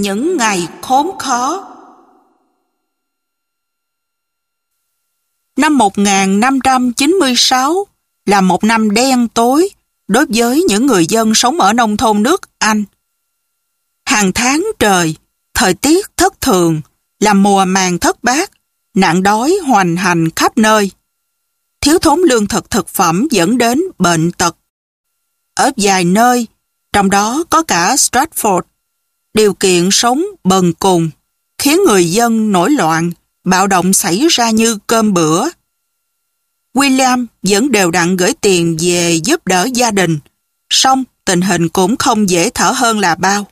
Những ngày khốn khó. Năm 1596 là một năm đen tối đối với những người dân sống ở nông thôn nước Anh. Hàng tháng trời, thời tiết thất thường, làm mùa màng thất bát, nạn đói hoành hành khắp nơi. Thiếu thốn lương thực thực phẩm dẫn đến bệnh tật. Ở vài nơi, trong đó có cả Stratford, điều kiện sống bần cùng, khiến người dân nổi loạn, bạo động xảy ra như cơm bữa. William vẫn đều đặn gửi tiền về giúp đỡ gia đình, song tình hình cũng không dễ thở hơn là bao.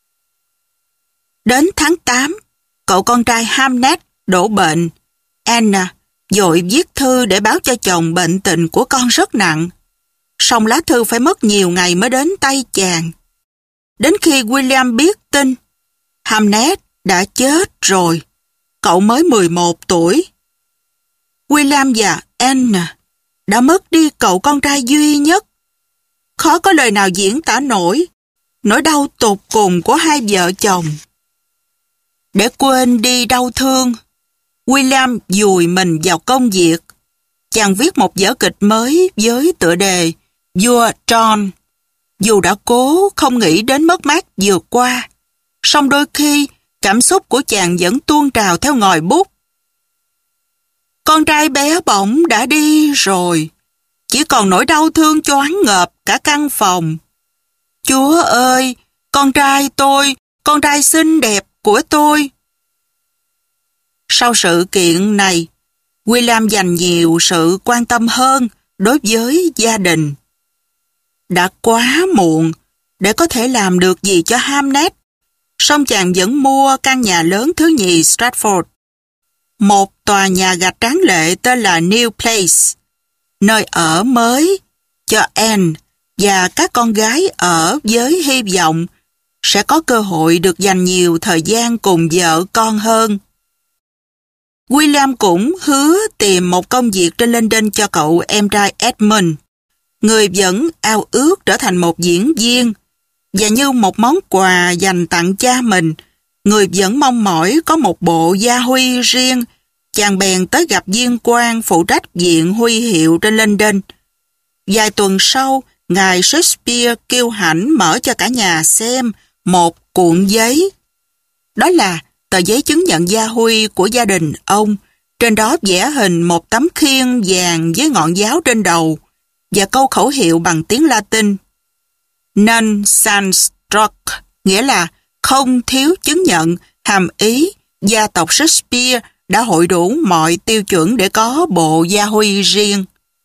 Đến tháng 8, cậu con trai Hamnet đổ bệnh. Anna vội viết thư để báo cho chồng bệnh tình của con rất nặng. Song lá thư phải mất nhiều ngày mới đến tay chàng. Đến khi William biết tin, Hamnet đã chết rồi. Cậu mới 11 tuổi. William và Anna đã mất đi cậu con trai duy nhất. Khó có lời nào diễn tả nổi nỗi đau tột cùng của hai vợ chồng. Để quên đi đau thương, William vùi mình vào công việc. Chàng viết một vở kịch mới với tựa đề Vua John. Dù đã cố không nghĩ đến mất mát vừa qua, song đôi khi cảm xúc của chàng vẫn tuôn trào theo ngòi bút. Con trai bé bỏng đã đi rồi, chỉ còn nỗi đau thương choáng ngợp cả căn phòng. Chúa ơi, con trai tôi, con trai xinh đẹp của tôi. Sau sự kiện này, William dành nhiều sự quan tâm hơn đối với gia đình. Đã quá muộn để có thể làm được gì cho Hamnet, song chàng vẫn mua căn nhà lớn thứ nhì Stratford, một tòa nhà gạch tráng lệ tên là New Place, nơi ở mới cho Anne và các con gái ở với hy vọng sẽ có cơ hội được dành nhiều thời gian cùng vợ con hơn. William cũng hứa tìm một công việc trên London cho cậu em trai Edmund, người vẫn ao ước trở thành một diễn viên, và như một món quà dành tặng cha mình, người vẫn mong mỏi có một bộ gia huy riêng. Chàng bèn tới gặp viên quan phụ trách viện huy hiệu trên London. Vài tuần sau, ngài Shakespeare kiêu hãnh mở cho cả nhà xem một cuộn giấy. Đó là tờ giấy chứng nhận gia huy của gia đình ông. Trên đó vẽ hình một tấm khiên vàng với ngọn giáo trên đầu và câu khẩu hiệu bằng tiếng Latin Non sans struck, nghĩa là không thiếu chứng nhận, hàm ý gia tộc Shakespeare đã hội đủ mọi tiêu chuẩn để có bộ gia huy riêng.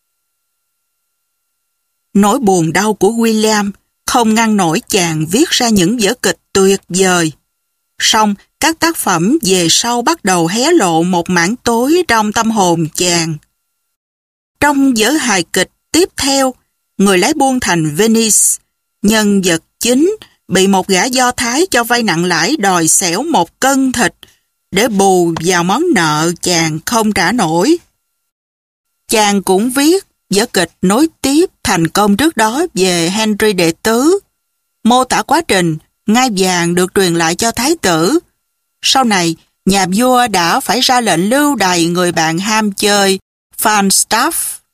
Nỗi buồn đau của William không ngăn nổi chàng viết ra những vở kịch tuyệt vời. Song các tác phẩm về sau bắt đầu hé lộ một mảng tối trong tâm hồn chàng. Trong vở hài kịch tiếp theo, Người lái buôn thành Venice, nhân vật chính bị một gã Do Thái cho vay nặng lãi đòi xẻo 1 cân thịt để bù vào món nợ chàng không trả nổi. Chàng cũng viết vở kịch nối tiếp thành công trước đó về Henry đệ tứ, mô tả quá trình ngai vàng được truyền lại cho thái tử. Sau này, nhà vua đã phải ra lệnh lưu đày người bạn ham chơi Falstaff.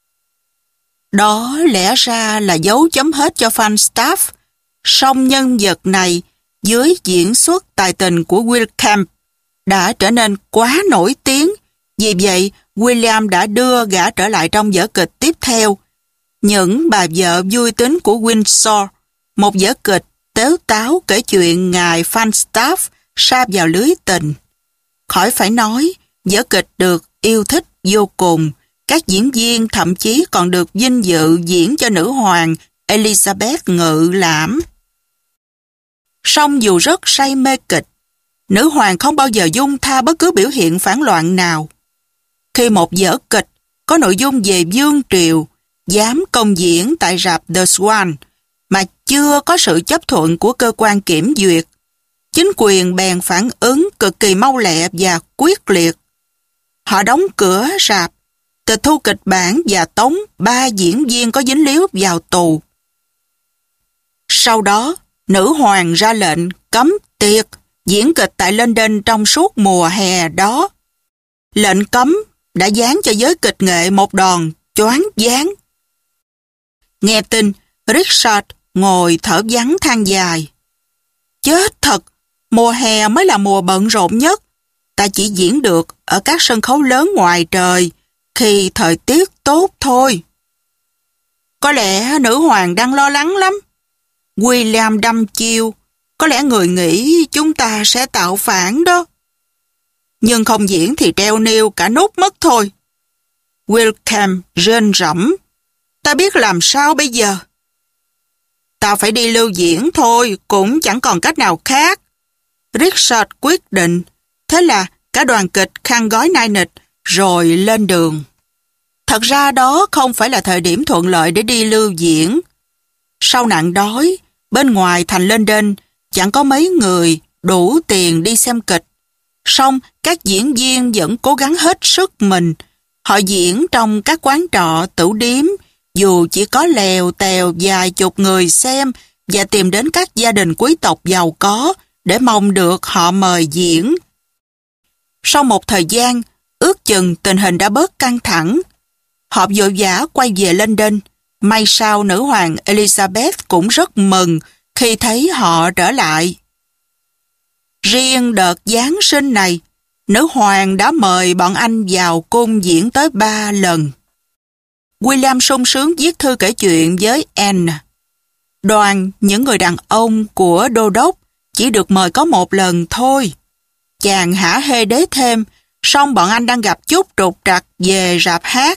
Đó lẽ ra là dấu chấm hết cho Falstaff, song nhân vật này dưới diễn xuất tài tình của Will Kemp đã trở nên quá nổi tiếng. Vì vậy, William đã đưa gã trở lại trong vở kịch tiếp theo, Những bà vợ vui tính của Windsor, một vở kịch tếu táo kể chuyện ngài Falstaff sa vào lưới tình. Khỏi phải nói, vở kịch được yêu thích vô cùng. Các diễn viên thậm chí còn được vinh dự diễn cho nữ hoàng Elizabeth ngự lãm. Song dù rất say mê kịch, nữ hoàng không bao giờ dung tha bất cứ biểu hiện phản loạn nào. Khi một vở kịch có nội dung về vương triều dám công diễn tại rạp The Swan mà chưa có sự chấp thuận của cơ quan kiểm duyệt, chính quyền bèn phản ứng cực kỳ mau lẹ và quyết liệt. Họ đóng cửa rạp, tịch thu kịch bản và tống 3 diễn viên có dính líu vào tù. Sau đó, nữ hoàng ra lệnh cấm tiệc diễn kịch tại London trong suốt mùa hè đó. Lệnh cấm đã giáng cho giới kịch nghệ một đòn choáng váng. Nghe tin, Richard ngồi thở vắng than dài. Chết thật, mùa hè mới là mùa bận rộn nhất. Ta chỉ diễn được ở các sân khấu lớn ngoài trời khi thời tiết tốt thôi. Có lẽ nữ hoàng đang lo lắng lắm. William đăm chiêu. Có lẽ người nghĩ chúng ta sẽ tạo phản đó. Nhưng không diễn thì treo niêu cả nút mất thôi. Wickham rên rẫm. Ta biết làm sao bây giờ? Ta phải đi lưu diễn thôi, cũng chẳng còn cách nào khác. Richard quyết định. Thế là cả đoàn kịch khăn gói nai nịch rồi lên đường. Thật ra đó không phải là thời điểm thuận lợi để đi lưu diễn. Sau nạn đói, bên ngoài thành London chẳng có mấy người đủ tiền đi xem kịch. Song các diễn viên vẫn cố gắng hết sức mình. Họ diễn trong các quán trọ, tửu điếm, dù chỉ có lèo tèo vài chục người xem, và tìm đến các gia đình quý tộc giàu có để mong được họ mời diễn. Sau một thời gian, ước chừng tình hình đã bớt căng thẳng. Họ vội vã quay về London. May sao nữ hoàng Elizabeth cũng rất mừng khi thấy họ trở lại. Riêng đợt Giáng sinh này, nữ hoàng đã mời bọn anh vào cung diễn tới 3 lần. William sung sướng viết thư kể chuyện với Anne. Đoàn những người đàn ông của đô đốc chỉ được mời có một lần thôi. Chàng hả hê đế thêm, song bọn anh đang gặp chút trục trặc về rạp hát.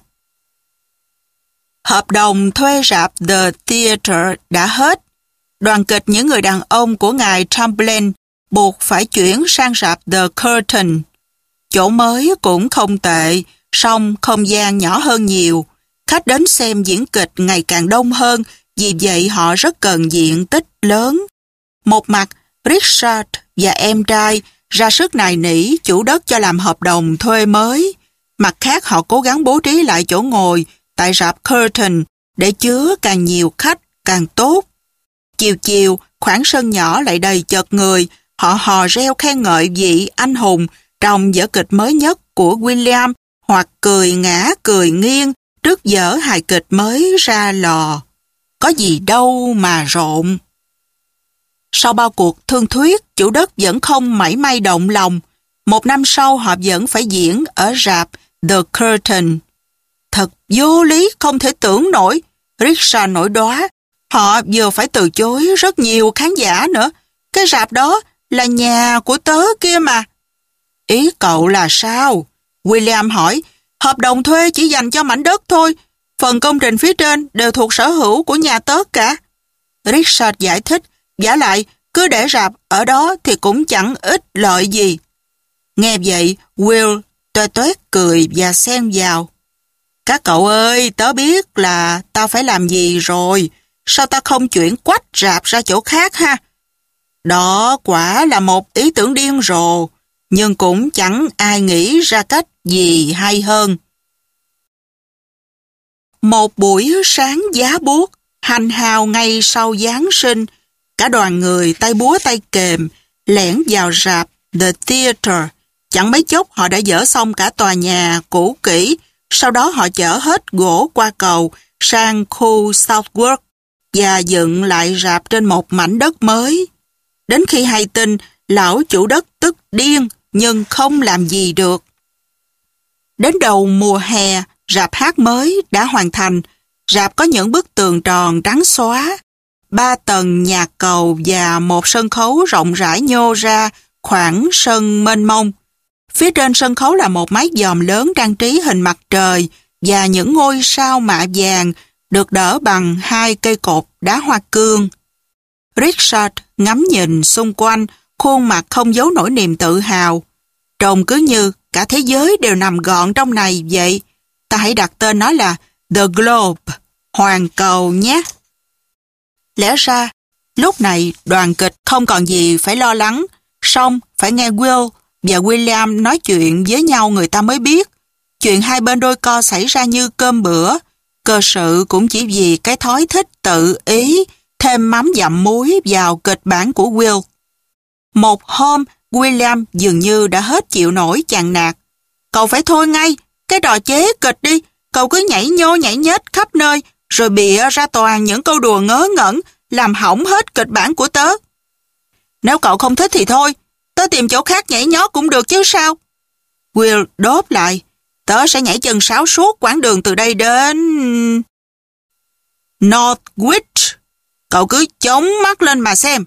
Hợp đồng thuê rạp The Theatre đã hết. Đoàn kịch những người đàn ông của ngài Chamberlain buộc phải chuyển sang rạp The Curtain. Chỗ mới cũng không tệ, song không gian nhỏ hơn nhiều. Khách đến xem diễn kịch ngày càng đông hơn, vì vậy họ rất cần diện tích lớn. Một mặt, Richard và em trai ra sức nài nỉ chủ đất cho làm hợp đồng thuê mới. Mặt khác, họ cố gắng bố trí lại chỗ ngồi tại rạp Curtain để chứa càng nhiều khách càng tốt. Chiều chiều, khoảng sân nhỏ lại đầy chật người, họ hò reo khen ngợi vị anh hùng trong vở kịch mới nhất của William, hoặc cười ngã cười nghiêng trước vở hài kịch mới ra lò. Có gì đâu mà rộn. Sau bao cuộc thương thuyết, chủ đất vẫn không mảy may động lòng. Một năm sau họ vẫn phải diễn ở rạp The Curtain. Thật vô lý, không thể tưởng nổi. Richard nổi đoá. Họ vừa phải từ chối rất nhiều khán giả nữa. Cái rạp đó là nhà của tớ kia mà. Ý cậu là sao? William hỏi. Hợp đồng thuê chỉ dành cho mảnh đất thôi. Phần công trình phía trên đều thuộc sở hữu của nhà tớ cả. Richard giải thích. Vả lại, cứ để rạp ở đó thì cũng chẳng ích lợi gì. Nghe vậy, Will toét toét cười và xen vào. Các cậu ơi, tớ biết là tao phải làm gì rồi. Sao ta không chuyển quách rạp ra chỗ khác ha? Đó quả là một ý tưởng điên rồ, nhưng cũng chẳng ai nghĩ ra cách gì hay hơn. Một buổi sáng giá buốt, hành hào ngay sau Giáng sinh, cả đoàn người tay búa tay kềm lẻn vào rạp The Theatre. Chẳng mấy chốc họ đã dỡ xong cả tòa nhà cũ kỹ. Sau đó họ chở hết gỗ qua cầu sang khu Southwark và dựng lại rạp trên một mảnh đất mới. Đến khi hay tin, lão chủ đất tức điên nhưng không làm gì được. Đến đầu mùa hè, rạp hát mới đã hoàn thành. Rạp có những bức tường tròn trắng xóa, 3 tầng nhà cầu và một sân khấu rộng rãi nhô ra khoảng sân mênh mông. Phía trên sân khấu là một mái dòm lớn trang trí hình mặt trời và những ngôi sao mạ vàng được đỡ bằng 2 cây cột đá hoa cương. Richard ngắm nhìn xung quanh, khuôn mặt không giấu nổi niềm tự hào. Trông cứ như cả thế giới đều nằm gọn trong này vậy. Ta hãy đặt tên nó là The Globe, hoàn cầu nhé. Lẽ ra, lúc này đoàn kịch không còn gì phải lo lắng, song phải nghe Will và William nói chuyện với nhau người ta mới biết. Chuyện hai bên đôi co xảy ra như cơm bữa. Cơ sự cũng chỉ vì cái thói thích tự ý thêm mắm dặm muối vào kịch bản của Will. Một hôm, William dường như đã hết chịu nổi chàng nạt. Cậu phải thôi ngay, cái trò chế kịch đi. Cậu cứ nhảy nhô nhảy nhết khắp nơi, rồi bịa ra toàn những câu đùa ngớ ngẩn, làm hỏng hết kịch bản của tớ. Nếu cậu không thích thì thôi, tớ tìm chỗ khác nhảy nhót cũng được chứ sao. Will đáp lại, tớ sẽ nhảy chân sáo suốt quãng đường từ đây đến Northwich. Cậu cứ chống mắt lên mà xem.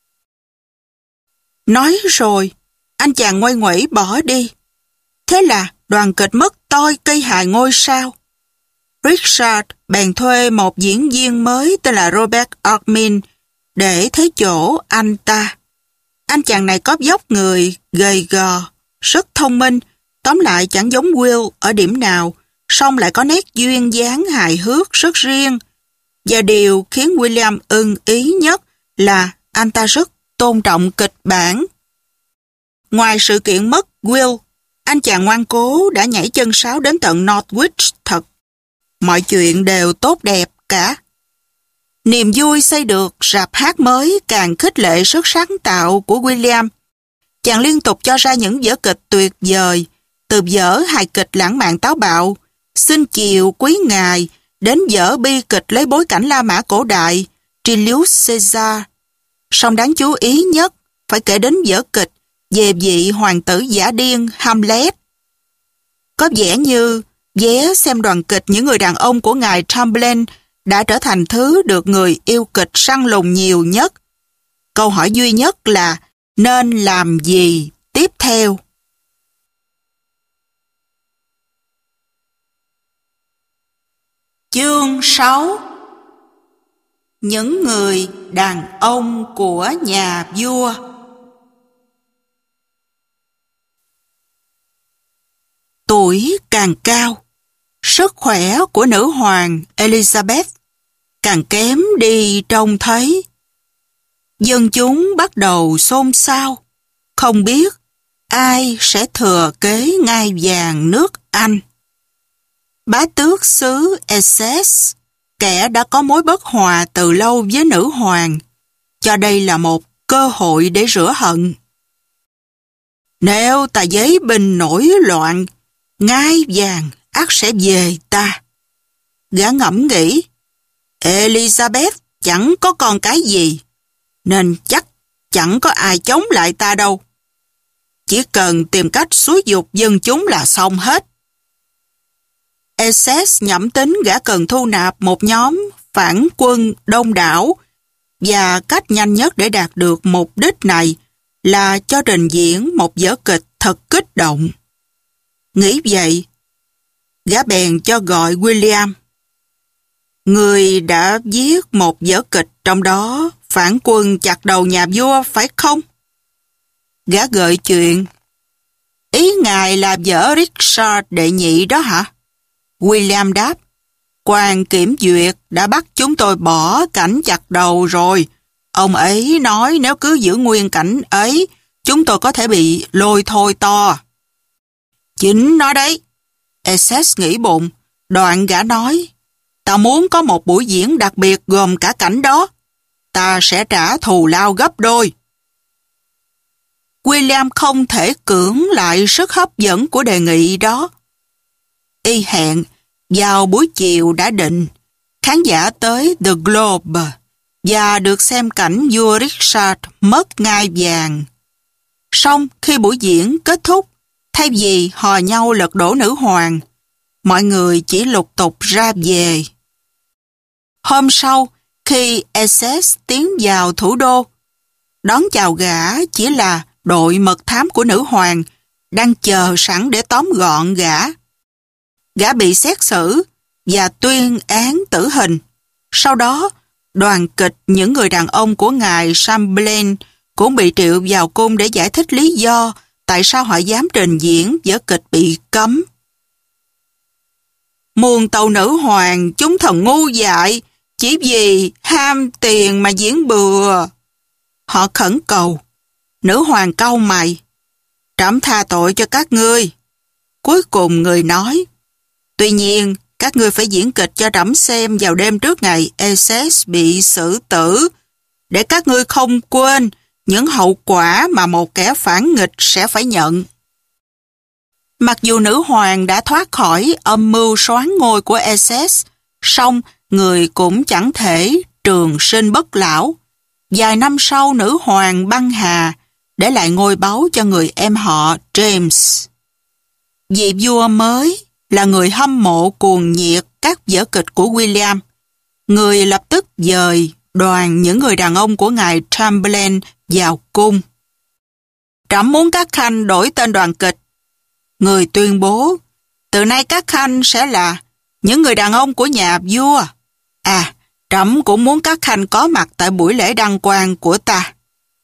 Nói rồi, anh chàng ngoay nguẩy bỏ đi. Thế là đoàn kịch mất toi cây hài ngôi sao. Richard bèn thuê một diễn viên mới tên là Robert Armin để thấy chỗ anh ta. Anh chàng này có vóc người gầy gò, rất thông minh, tóm lại chẳng giống Will ở điểm nào, song lại có nét duyên dáng hài hước rất riêng. Và điều khiến William ưng ý nhất là anh ta rất tôn trọng kịch bản. Ngoài sự kiện mất Will, anh chàng ngoan cố đã nhảy chân sáo đến tận Northwich thật. Mọi chuyện đều tốt đẹp cả. Niềm vui xây được rạp hát mới càng khích lệ sức sáng tạo của William. Chàng liên tục cho ra những vở kịch tuyệt vời, từ vở hài kịch lãng mạn táo bạo, Xin chiều quý ngài, đến vở bi kịch lấy bối cảnh La Mã cổ đại, Julius Caesar. Song đáng chú ý nhất phải kể đến vở kịch về vị hoàng tử giả điên Hamlet. Có vẻ như vé xem đoàn kịch những người đàn ông của ngài Chamberlain đã trở thành thứ được người yêu kịch săn lùng nhiều nhất. Câu hỏi duy nhất là nên làm gì tiếp theo? Chương 6. Những người đàn ông của nhà vua. Tuổi càng cao, sức khỏe của nữ hoàng Elizabeth càng kém đi trông thấy. Dân chúng bắt đầu xôn xao, không biết ai sẽ thừa kế ngai vàng nước Anh. Bá tước xứ Essex, kẻ đã có mối bất hòa từ lâu với nữ hoàng, cho đây là một cơ hội để rửa hận. Nếu tà giấy bình nổi loạn, ngai vàng ắt sẽ về ta. Gã ngẫm nghĩ, Elizabeth chẳng có con cái gì, nên chắc chẳng có ai chống lại ta đâu. Chỉ cần tìm cách xúi giục dân chúng là xong hết. Essex nhẩm tính gã cần thu nạp một nhóm phản quân đông đảo, và cách nhanh nhất để đạt được mục đích này là cho trình diễn một vở kịch thật kích động. Nghĩ vậy, gã bèn cho gọi William. Người đã viết một vở kịch trong đó phản quân chặt đầu nhà vua phải không? Gã gợi chuyện. Ý ngài là vở Richard đệ nhị đó hả? William đáp. Quan kiểm duyệt đã bắt chúng tôi bỏ cảnh chặt đầu rồi. Ông ấy nói nếu cứ giữ nguyên cảnh ấy, chúng tôi có thể bị lôi thôi to. Chính nó đấy. Essex nghĩ bụng. Đoạn gã nói, ta muốn có một buổi diễn đặc biệt gồm cả cảnh đó. Ta sẽ trả thù lao gấp đôi. William không thể cưỡng lại sức hấp dẫn của đề nghị đó. Y hẹn, vào buổi chiều đã định, khán giả tới The Globe và được xem cảnh vua Richard mất ngai vàng. Song khi buổi diễn kết thúc, thay vì hò nhau lật đổ nữ hoàng, mọi người chỉ lục tục ra về. Hôm sau, khi Essex tiến vào thủ đô, đón chào gã chỉ là đội mật thám của nữ hoàng đang chờ sẵn để tóm gọn gã. Gã bị xét xử và tuyên án tử hình. Sau đó, đoàn kịch những người đàn ông của ngài Chamberlain cũng bị triệu vào cung để giải thích lý do tại sao họ dám trình diễn vở kịch bị cấm. Muôn tàu nữ hoàng chúng thần ngu dại chỉ vì ham tiền mà diễn bừa. Họ khẩn cầu. Nữ hoàng cau mày. Trẫm tha tội cho các ngươi. Cuối cùng người nói, tuy nhiên, các ngươi phải diễn kịch cho trẫm xem vào đêm trước ngày Essex bị xử tử, để các ngươi không quên những hậu quả mà một kẻ phản nghịch sẽ phải nhận. Mặc dù nữ hoàng đã thoát khỏi âm mưu soán ngôi của Essex, song người cũng chẳng thể trường sinh bất lão. Vài năm sau, nữ hoàng băng hà, để lại ngôi báu cho người em họ James. Vị vua mới là người hâm mộ cuồng nhiệt các vở kịch của William. Người lập tức dời đoàn những người đàn ông của ngài Chamberlain vào cung. Trẫm muốn các khanh đổi tên đoàn kịch. Người tuyên bố, từ nay các khanh sẽ là những người đàn ông của nhà vua. Trẫm cũng muốn các khanh có mặt tại buổi lễ đăng quang của ta.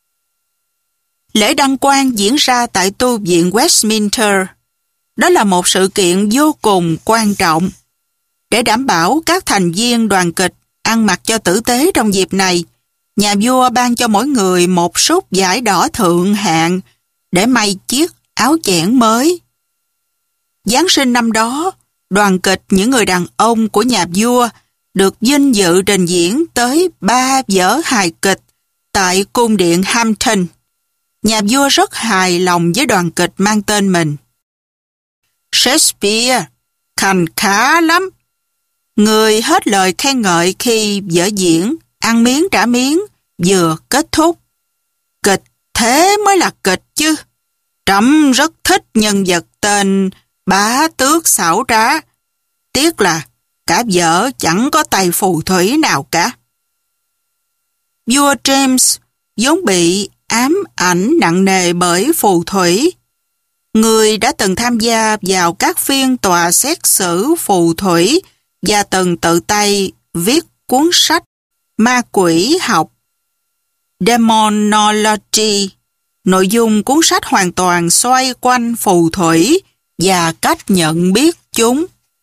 Lễ đăng quang diễn ra tại tu viện Westminster. Đó là một sự kiện vô cùng quan trọng. Để đảm bảo các thành viên đoàn kịch ăn mặc cho tử tế trong dịp này, nhà vua ban cho mỗi người một sút vải đỏ thượng hạng để may chiếc áo chẽn mới. Giáng sinh năm đó, đoàn kịch những người đàn ông của nhà vua được vinh dự trình diễn tới 3 vở hài kịch tại cung điện Hampton. Nhà vua rất hài lòng với đoàn kịch mang tên mình. Shakespeare, khành khá lắm. Người hết lời khen ngợi khi vở diễn ăn miếng trả miếng vừa kết thúc. Kịch thế mới là kịch chứ. Trẫm rất thích nhân vật tên Bá Tước xảo trá. Tiếc là cả vở chẳng có tay phù thủy nào cả. Vua James vốn bị ám ảnh nặng nề bởi phù thủy. Người đã từng tham gia vào các phiên tòa xét xử phù thủy và từng tự tay viết cuốn sách Ma quỷ học Demonology. Nội dung cuốn sách hoàn toàn xoay quanh phù thủy và cách nhận biết chúng.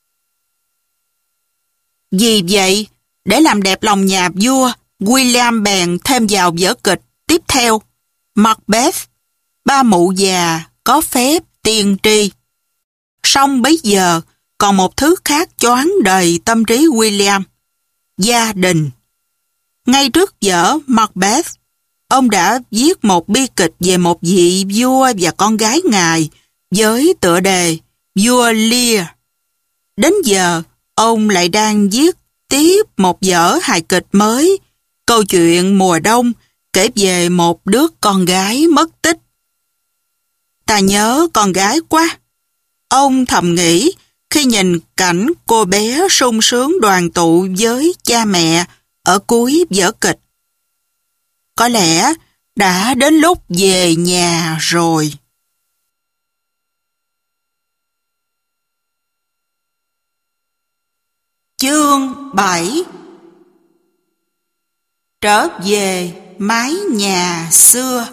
Vì vậy, để làm đẹp lòng nhà vua, William bèn thêm vào vở kịch tiếp theo, Macbeth, ba mụ già có phép tiên tri. Song bấy giờ, còn một thứ khác choáng đầy tâm trí William, gia đình. Ngay trước vở Macbeth, ông đã viết một bi kịch về một vị vua và con gái ngài với tựa đề Vua Lear. Đến giờ, ông lại đang viết tiếp một vở hài kịch mới, câu chuyện mùa đông kể về một đứa con gái mất tích. Ta nhớ con gái quá. Ông thầm nghĩ khi nhìn cảnh cô bé sung sướng đoàn tụ với cha mẹ ở cuối vở kịch. Có lẽ đã đến lúc về nhà rồi. Chương 7. Trở về mái nhà xưa.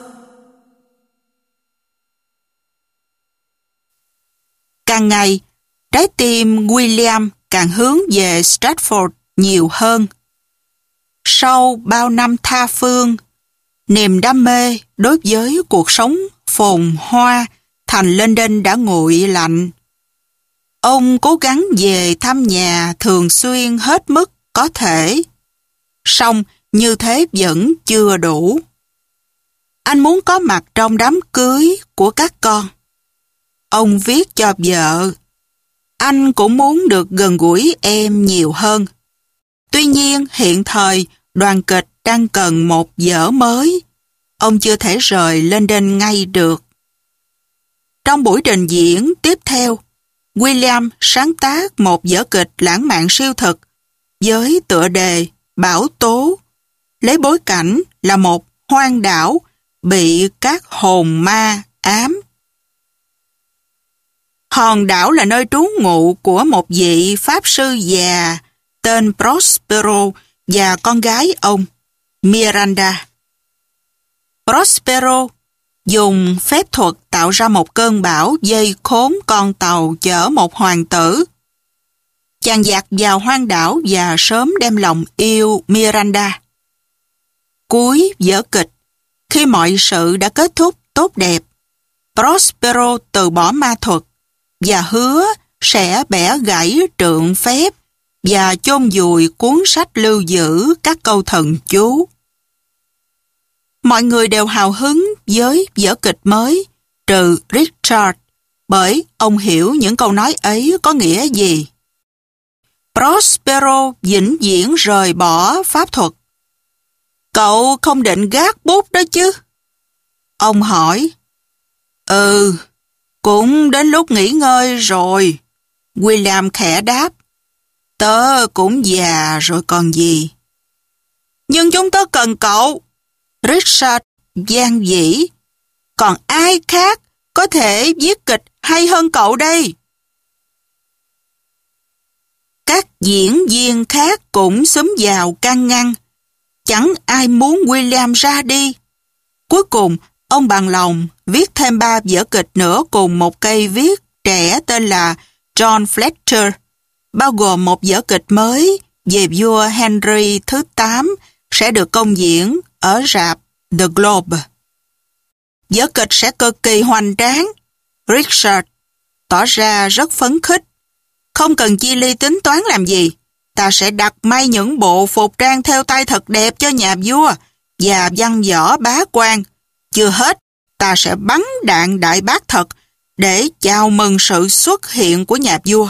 Càng ngày, trái tim William càng hướng về Stratford nhiều hơn. Sau bao năm tha phương, niềm đam mê đối với cuộc sống phồn hoa thành London đã nguội lạnh. Ông cố gắng về thăm nhà thường xuyên hết mức có thể. Song như thế vẫn chưa đủ. Anh muốn có mặt trong đám cưới của các con. Ông viết cho vợ. Anh cũng muốn được gần gũi em nhiều hơn. Tuy nhiên hiện thời đoàn kịch đang cần một vở mới. Ông chưa thể rời London ngay được. Trong buổi trình diễn tiếp theo, William sáng tác một vở kịch lãng mạn siêu thực với tựa đề Bão tố, lấy bối cảnh là một hoang đảo bị các hồn ma ám. Hòn đảo là nơi trú ngụ của một vị pháp sư già tên Prospero và con gái ông, Miranda. Prospero dùng phép thuật tạo ra một cơn bão dây khốn con tàu chở một hoàng tử. Chàng dạt vào hoang đảo và sớm đem lòng yêu Miranda. Cuối vở kịch, khi mọi sự đã kết thúc tốt đẹp, Prospero từ bỏ ma thuật và hứa sẽ bẻ gãy trượng phép và chôn vùi cuốn sách lưu giữ các câu thần chú. Mọi người đều hào hứng với vở kịch mới, trừ Richard, bởi ông hiểu những câu nói ấy có nghĩa gì. Prospero vĩnh viễn rời bỏ pháp thuật. Cậu không định gác bút đó chứ? Ông hỏi. Ừ, cũng đến lúc nghỉ ngơi rồi. William khẽ đáp. Tớ cũng già rồi còn gì. Nhưng chúng tớ cần cậu. Richard gian dĩ. Còn ai khác có thể viết kịch hay hơn cậu đây? Các diễn viên khác cũng xúm vào can ngăn. Chẳng ai muốn William ra đi. Cuối cùng, ông bằng lòng viết thêm 3 vở kịch nữa cùng một cây viết trẻ tên là John Fletcher, bao gồm một vở kịch mới về vua Henry thứ 8 sẽ được công diễn ở rạp The Globe. Vở kịch sẽ cực kỳ hoành tráng. Richard tỏ ra rất phấn khích. Không cần chi ly tính toán làm gì. Ta sẽ đặt may những bộ phục trang theo tay thật đẹp cho nhà vua và văn võ bá quan. Chưa hết, ta sẽ bắn đạn đại bác thật để chào mừng sự xuất hiện của nhà vua.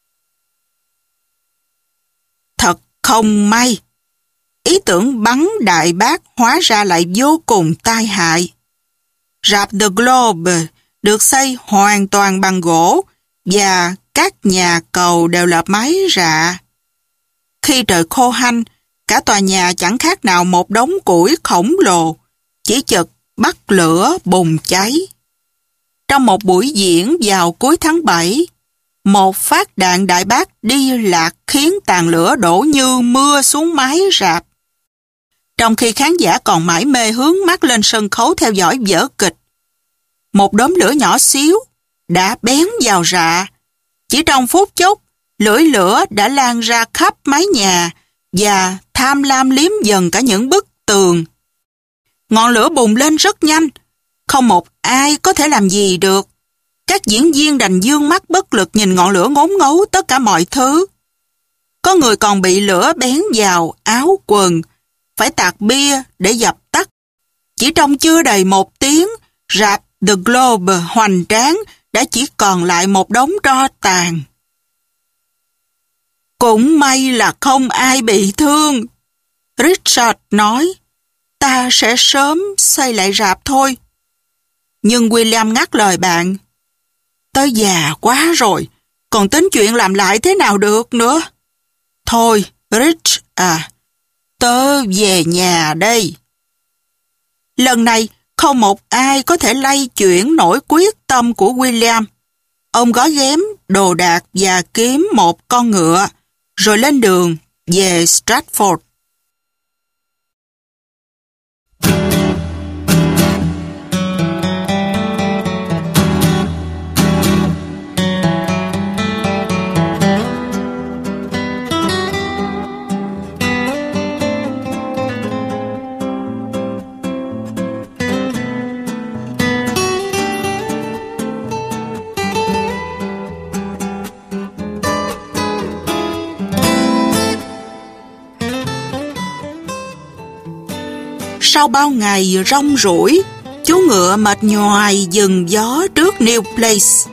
Thật không may, ý tưởng bắn đại bác hóa ra lại vô cùng tai hại. Rạp The Globe được xây hoàn toàn bằng gỗ và các nhà cầu đều là máy rạ. Khi trời khô hanh, cả tòa nhà chẳng khác nào một đống củi khổng lồ, chỉ chực bắt lửa bùng cháy. Trong một buổi diễn vào cuối tháng 7, một phát đạn đại bác đi lạc khiến tàn lửa đổ như mưa xuống mái rạp. Trong khi khán giả còn mải mê hướng mắt lên sân khấu theo dõi vở kịch, một đốm lửa nhỏ xíu đã bén vào rạ. Chỉ trong phút chốc, lưỡi lửa đã lan ra khắp mái nhà và tham lam liếm dần cả những bức tường. Ngọn lửa bùng lên rất nhanh, không một ai có thể làm gì được. Các diễn viên đành dương mắt bất lực nhìn ngọn lửa ngốn ngấu tất cả mọi thứ. Có người còn bị lửa bén vào áo quần, phải tạt bia để dập tắt. Chỉ trong chưa đầy 1 tiếng, rạp The Globe hoành tráng đã chỉ còn lại một đống tro tàn. Cũng may là không ai bị thương. Richard nói, ta sẽ sớm xây lại rạp thôi. Nhưng William ngắt lời bạn. Tớ già quá rồi, còn tính chuyện làm lại thế nào được nữa. Thôi, Rich à, tớ về nhà đây. Lần này, không một ai có thể lay chuyển nổi quyết tâm của William. Ông gói ghém đồ đạc và kiếm một con ngựa, rồi lên đường về Stratford. Sau bao ngày rong ruổi, chú ngựa mệt nhoài dừng gió trước New Place.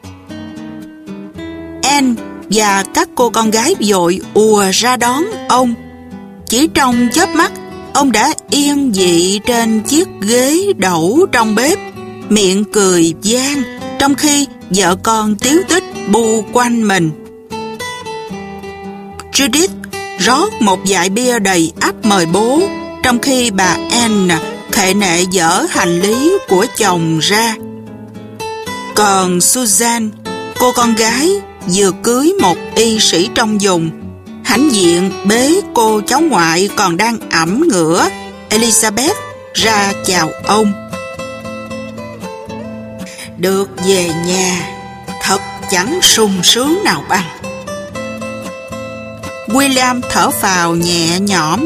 Anne và các cô con gái vội ùa ra đón ông. Chỉ trong chớp mắt, ông đã yên vị trên chiếc ghế đẩu trong bếp, miệng cười gian, trong khi vợ con tíu tích bu quanh mình. Judith rót một dại bia đầy ắp mời bố, trong khi bà Anne khệ nệ dỡ hành lý của chồng ra. Còn Susan, cô con gái vừa cưới một y sĩ trong vùng, hãnh diện bế cô cháu ngoại còn đang ẵm ngửa, Elizabeth, ra chào ông. Được về nhà, thật chẳng sung sướng nào bằng. William thở phào nhẹ nhõm.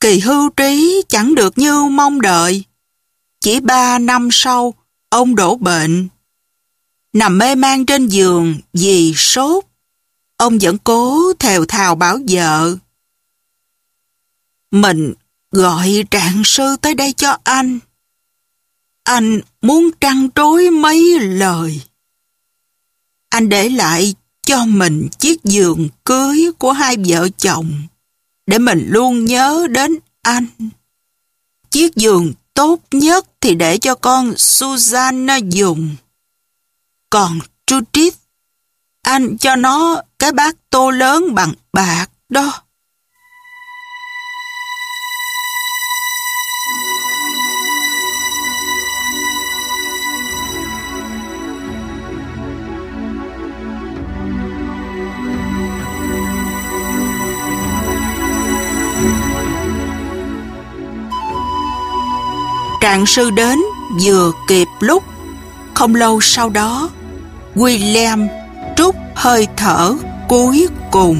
kỳ hưu trí chẳng được như mong đợi. Chỉ 3 năm sau, ông đổ bệnh. Nằm mê man trên giường vì sốt, ông vẫn cố thều thào bảo vợ: "Mình gọi trạng sư tới đây cho anh. Anh muốn trăn trối mấy lời. Anh để lại cho mình chiếc giường cưới của hai vợ chồng, để mình luôn nhớ đến anh. Chiếc giường tốt nhất thì để cho con Susanna dùng. Còn Judith, anh cho nó cái bát tô lớn bằng bạc đó." Trạng sư đến vừa kịp lúc. Không lâu sau đó, William trút hơi thở cuối cùng.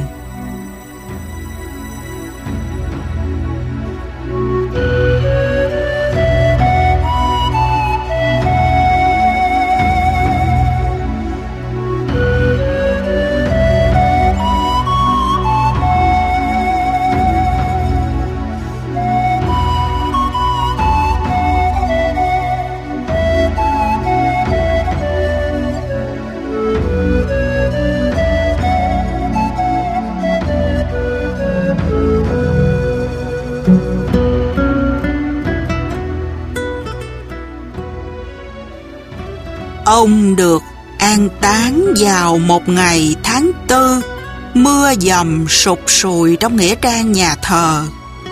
Ông được an táng vào một ngày tháng 4, mưa dầm sụt sùi trong nghĩa trang nhà thờ.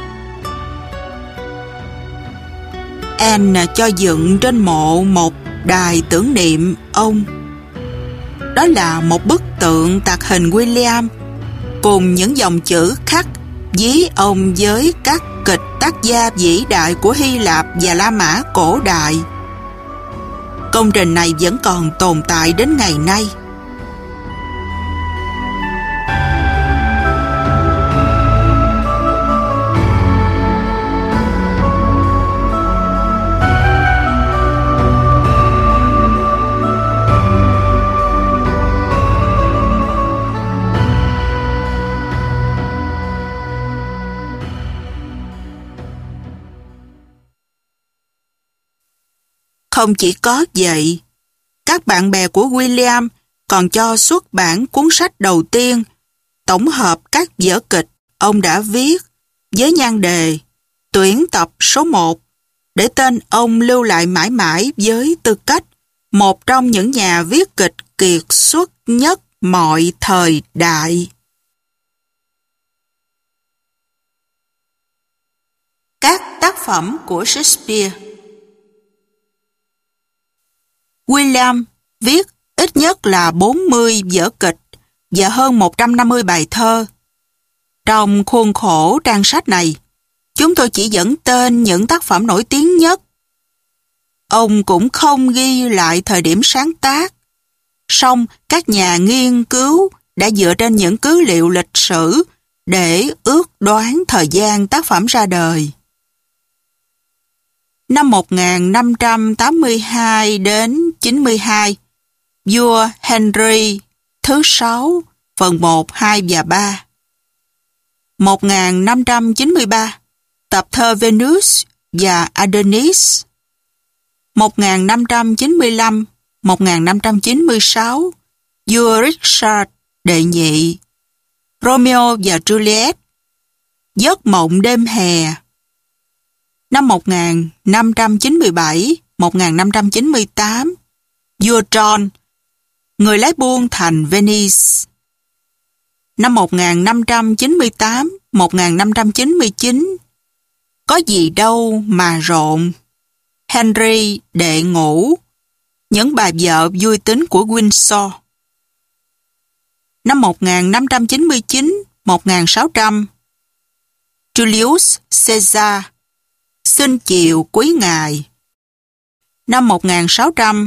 Anne cho dựng trên mộ một đài tưởng niệm ông. Đó là một bức tượng tạc hình William cùng những dòng chữ khắc ví ông với các kịch tác gia vĩ đại của Hy Lạp và La Mã cổ đại. Công trình này vẫn còn tồn tại đến ngày nay. Không chỉ có vậy, các bạn bè của William còn cho xuất bản cuốn sách đầu tiên, tổng hợp các vở kịch ông đã viết với nhan đề Tuyển tập số 1, để tên ông lưu lại mãi mãi với tư cách một trong những nhà viết kịch kiệt xuất nhất mọi thời đại. Các tác phẩm của Shakespeare. William viết ít nhất là 40 vở kịch và hơn 150 bài thơ. Trong khuôn khổ trang sách này, chúng tôi chỉ dẫn tên những tác phẩm nổi tiếng nhất. Ông cũng không ghi lại thời điểm sáng tác. Song các nhà nghiên cứu đã dựa trên những cứ liệu lịch sử để ước đoán thời gian tác phẩm ra đời. Năm 1582 đến 92, vua Henry thứ 6, phần 1, 2 và 3. 1593, tập thơ Venus và Adonis. 1595, 1596, vua Richard đệ nhị. Romeo và Juliet, giấc mộng đêm hè. Năm 1597, 1598, vua John, người lái buôn thành Venice. Năm 1598, 1599, có gì đâu mà rộn. Henry đệ ngũ, những bà vợ vui tính của Windsor. Năm 1599, 1600, Julius Caesar, xin chiều quý ngài. Năm 1600,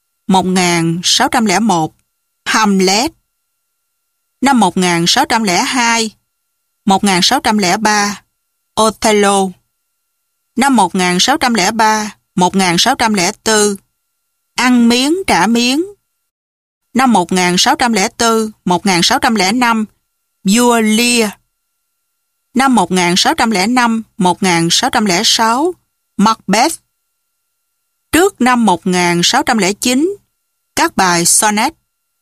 1601, Hamlet. Năm 1602, 1603, Othello. Năm 1603, 1604, Ăn miếng trả miếng. Năm 1604, 1605, Vua Lear. Năm 1605, 1606, Macbeth. Trước năm 1609, các bài sonnet.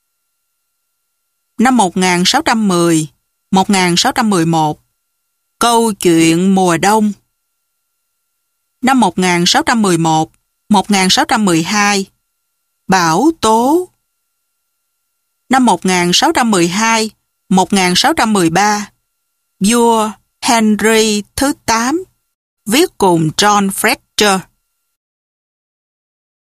Năm 1610, 1611, Câu chuyện mùa đông. Năm 1611, 1612, Bão tố. Năm 1612, 1613, vua Henry thứ 8 viết cùng John Fletcher.